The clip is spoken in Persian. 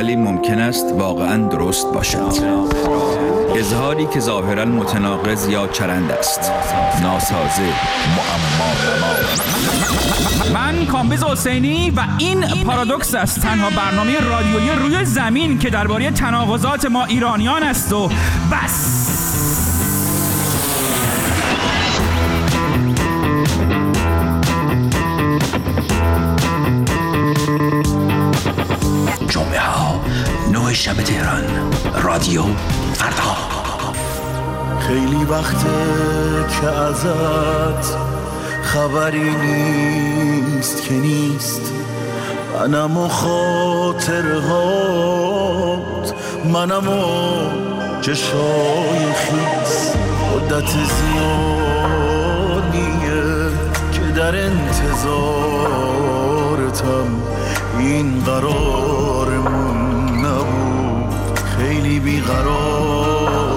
ولی ممکن است واقعاً درست باشد. اظهاری که ظاهراً متناقض یا چرند است، ناسازه، معما. من کامبیز حسینی و این پارادوکس است، تنها برنامه رادیویی روی زمین که درباره تناقضات ما ایرانیان است و بس. جمعه ها 9 شب تهران، رادیو فردا. خیلی وقته که ازت خبری نیست که نیست، منم و خاطرهات، منم و چشای خیس. مدت زیادیه که در انتظارتم، این قرارمون نبود، خیلی بیقرار